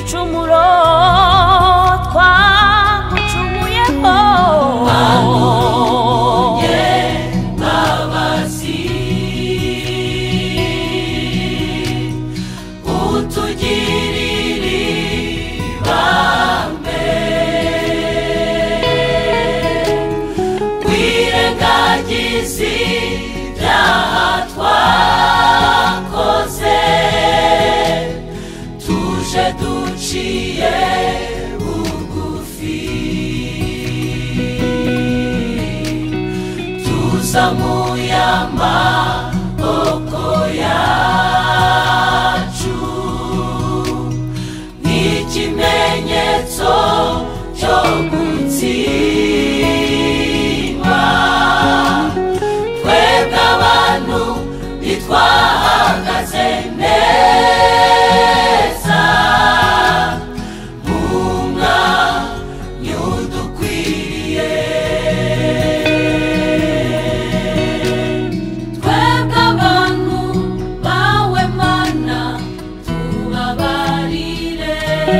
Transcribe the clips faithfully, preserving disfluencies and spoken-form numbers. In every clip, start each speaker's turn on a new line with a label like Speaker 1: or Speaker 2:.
Speaker 1: igicumuro twagucumuyeho
Speaker 2: Nabonye mbabazi utugirira ibambe wirengagiza ibyaha twakoze tuje duciye bugufi tuzamuye amaboko yacu nk'ikimenyetso cyo gutsindwa twebwe abantu ntitwahagaze neza mu mwanya udukwiriye twebwe abantu bawe mana tubabarire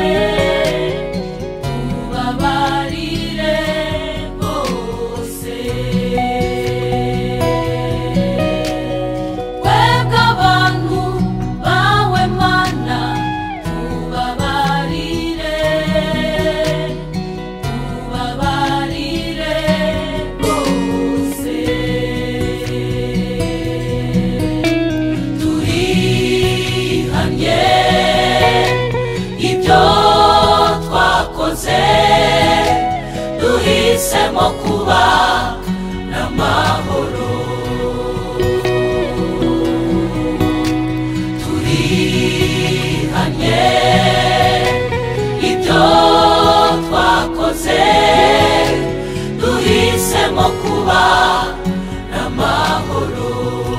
Speaker 2: tubabarire bose twebwe abantu bawe mana tubabarire tubabarire bose turihanye ibyo twakoze duhisemo kuba n'amahoro turihanye ibyo twakoze duhisemo kuba n'amahoro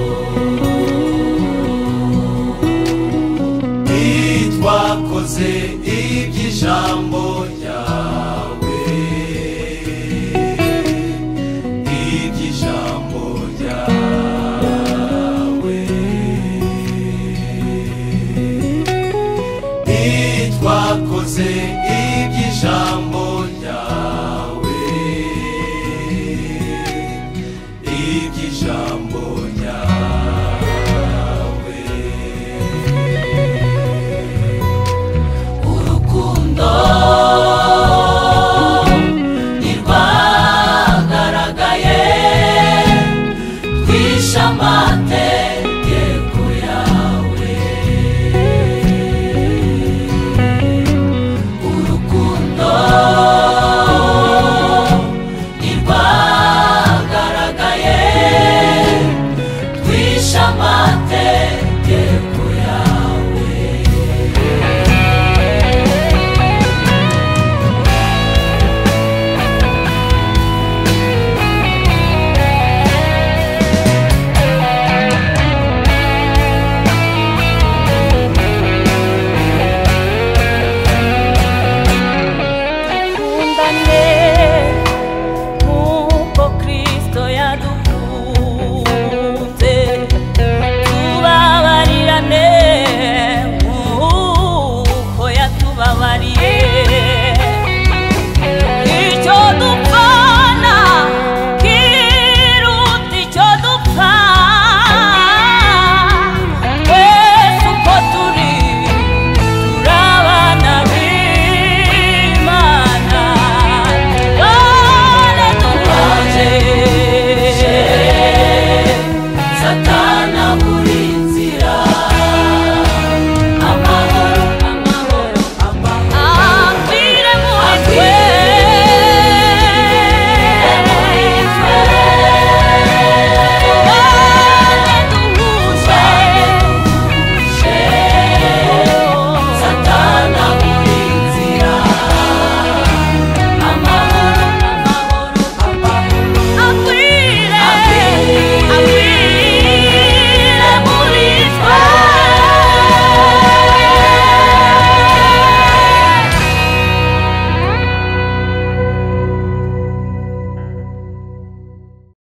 Speaker 3: twakoze iby'ijambo ryawe iby'ijambo ryawe twakoze iby'ijambo ryawe iby'ijambo ryawe
Speaker 2: urukundo ntirwagaragaye twishe amategeko yawe urukundo ntirwagaragaye twishe amategeko